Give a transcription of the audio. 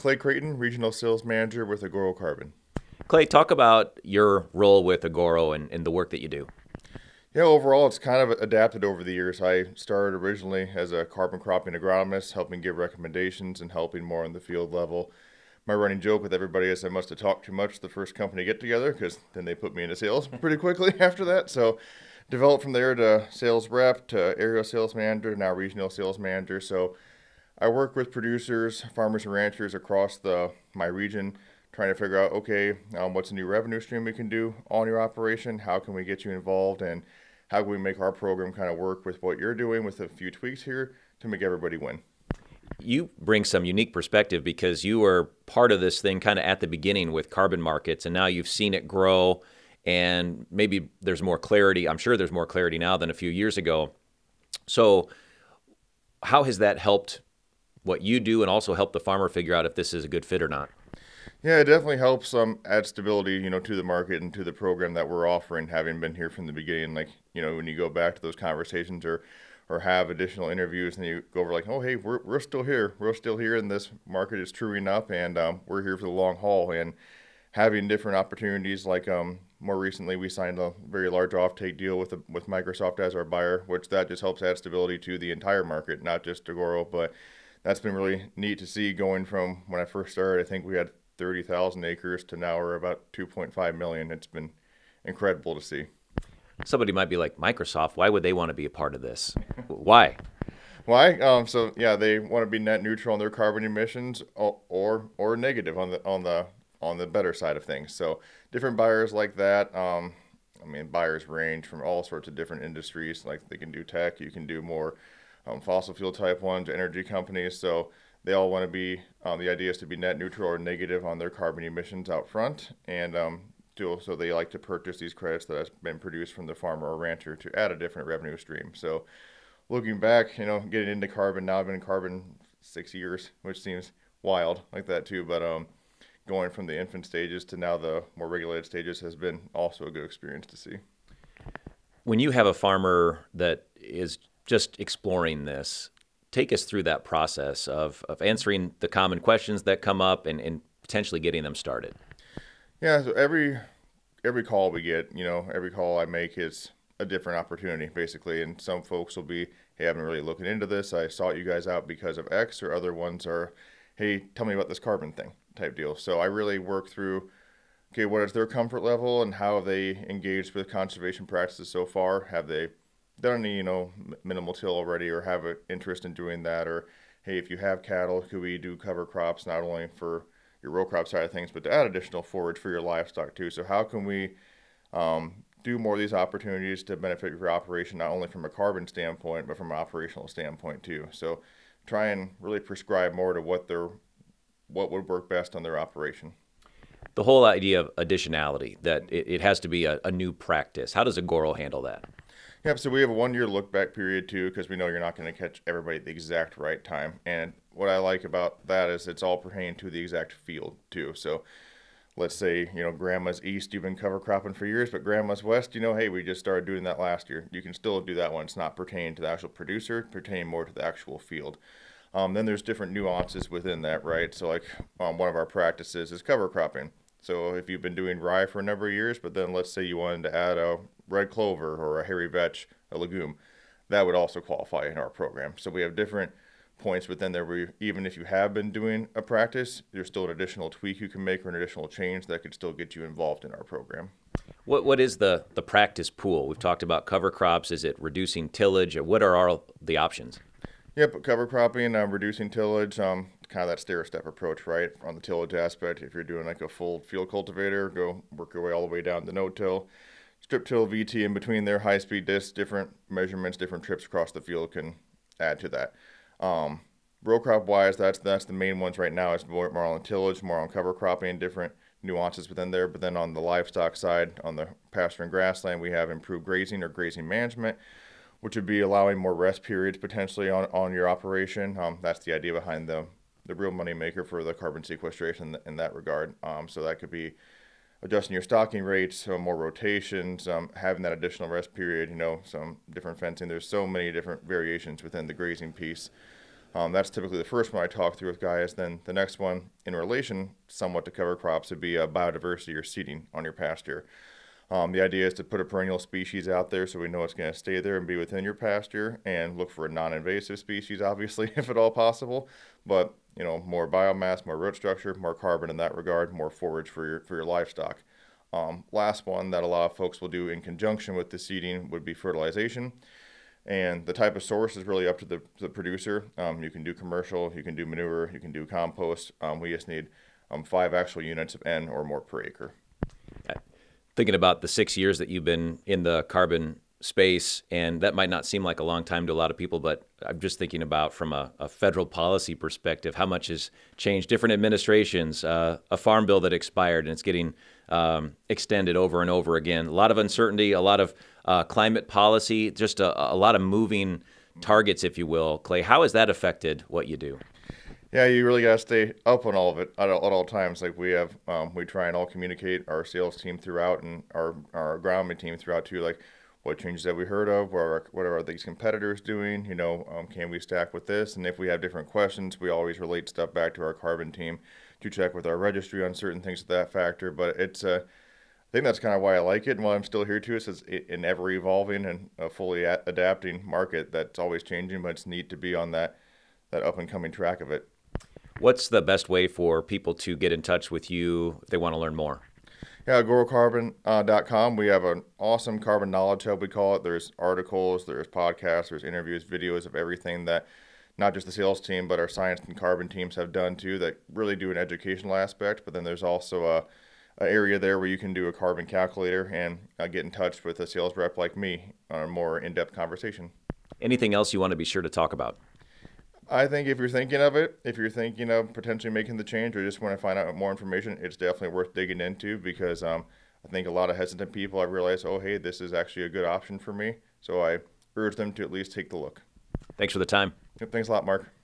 Clay Creighton, Regional Sales Manager with Agoro Carbon. Clay, talk about your role with Agoro and the work that you do. Yeah, overall, it's kind of adapted over the years. I started originally as a carbon cropping agronomist, helping give recommendations and helping more on the field level. My running joke with everybody is I must have talked too much the first company get together because then they put me into sales pretty quickly after that. So, developed from there to sales rep to area sales manager, now regional sales manager. So, I work with producers, farmers, and ranchers across my region, trying to figure out okay, what's a new revenue stream we can do on your operation? How can we get you involved, and how can we make our program kind of work with what you're doing with a few tweaks here to make everybody win? You bring some unique perspective because you were part of this thing kind of at the beginning with carbon markets, and now you've seen it grow, and maybe there's more clarity. I'm sure there's more clarity now than a few years ago. So, how has that helped what you do and also help the farmer figure out if this is a good fit or not? Yeah, it definitely helps add stability, to the market and to the program that we're offering, having been here from the beginning. Like, when you go back to those conversations or have additional interviews and you go over like, oh, hey, we're still here. We're still here and this market is truing up and we're here for the long haul. And having different opportunities like more recently we signed a very large offtake deal with Microsoft as our buyer, which that just helps add stability to the entire market, not just Agoro, but that's been really neat to see going from when I first started. I think we had 30,000 acres to now we're about 2.5 million. It's been incredible to see. Somebody might be like, Microsoft, why would they want to be a part of this? Why? Why? So yeah, they want to be net neutral on their carbon emissions or negative on the better side of things. So different buyers like that. Buyers range from all sorts of different industries. Like they can do tech, you can do more fossil fuel type ones, energy companies. So they all want to be. The idea is to be net neutral or negative on their carbon emissions out front, and so they like to purchase these credits that has been produced from the farmer or rancher to add a different revenue stream. So looking back, getting into carbon now, I've been in carbon 6 years, which seems wild like that too. But going from the infant stages to now the more regulated stages has been also a good experience to see. When you have a farmer that is just exploring this, take us through that process of answering the common questions that come up and potentially getting them started. Yeah, so every call we get, every call I make is a different opportunity basically, and some folks will be, hey, I've been really looking into this. I sought you guys out because of X, or other ones are, hey, tell me about this carbon thing type deal. So I really work through, okay, what is their comfort level and how have they engaged with conservation practices so far? Have they done any, minimal till already, or have an interest in doing that? Or, hey, if you have cattle, could we do cover crops not only for your row crop side of things, but to add additional forage for your livestock too? So how can we do more of these opportunities to benefit your operation, not only from a carbon standpoint, but from an operational standpoint too? So try and really prescribe more to what would work best on their operation. The whole idea of additionality, that it has to be a new practice. How does Agoro handle that? Yeah, so we have a 1 year look back period too, because we know you're not going to catch everybody at the exact right time. And what I like about that is it's all pertaining to the exact field too. So let's say, grandma's east, you've been cover cropping for years, but grandma's west, hey, we just started doing that last year. You can still do that one. It's not pertaining to the actual producer, pertaining more to the actual field. Then there's different nuances within that, right? So like one of our practices is cover cropping. So if you've been doing rye for a number of years, but then let's say you wanted to add a red clover or a hairy vetch, a legume, that would also qualify in our program. So we have different points within there where even if you have been doing a practice, there's still an additional tweak you can make or an additional change that could still get you involved in our program. What is the practice pool? We've talked about cover crops. Is it reducing tillage? What are the options? Yep, cover cropping, reducing tillage, kind of that stair step approach, right? On the tillage aspect, if you're doing like a full field cultivator, go work your way all the way down to no till. Strip till, VT in between there, high speed discs, different measurements, different trips across the field can add to that. Row crop wise, that's the main ones right now. It's more on tillage, more on cover cropping, different nuances within there. But then on the livestock side, on the pasture and grassland, we have improved grazing or grazing management, which would be allowing more rest periods potentially on your operation. That's the idea behind the real money maker for the carbon sequestration in that regard. So that could be adjusting your stocking rates, so more rotations, having that additional rest period, some different fencing. There's so many different variations within the grazing piece. That's typically the first one I talk through with guys. Then the next one, in relation somewhat to cover crops, would be biodiversity or seeding on your pasture. The idea is to put a perennial species out there so we know it's going to stay there and be within your pasture, and look for a non-invasive species, obviously, if at all possible. But more biomass, more root structure, more carbon in that regard, more forage for your livestock. Last one that a lot of folks will do in conjunction with the seeding would be fertilization. And the type of source is really up to the producer. You can do commercial, you can do manure, you can do compost. We just need 5 actual units of N or more per acre. Thinking about the 6 years that you've been in the carbon space, and that might not seem like a long time to a lot of people, but I'm just thinking about from a federal policy perspective, how much has changed. Different administrations, a farm bill that expired and it's getting extended over and over again. A lot of uncertainty, a lot of climate policy, just a lot of moving targets, if you will. Clay, how has that affected what you do? Yeah, you really got to stay up on all of it at all times. Like we try and all communicate, our sales team throughout and our agronomy team throughout too. Like, what changes have we heard of? What are these competitors doing? Can we stack with this? And if we have different questions, we always relate stuff back to our carbon team to check with our registry on certain things of that factor. But it's I think that's kind of why I like it, and why I'm still here too. Is it's an ever evolving and a fully adapting market that's always changing. But it's neat to be on that up and coming track of it. What's the best way for people to get in touch with you if they want to learn more? Yeah, agrocarbon.com. We have an awesome carbon knowledge hub, we call it. There's articles, there's podcasts, there's interviews, videos of everything that not just the sales team, but our science and carbon teams have done too, that really do an educational aspect. But then there's also a area there where you can do a carbon calculator and get in touch with a sales rep like me on a more in-depth conversation. Anything else you want to be sure to talk about? I think if you're thinking of it, if you're thinking of potentially making the change or just want to find out more information, it's definitely worth digging into, because I think a lot of hesitant people have realized, oh, hey, this is actually a good option for me. So I urge them to at least take the look. Thanks for the time. Thanks a lot, Mark.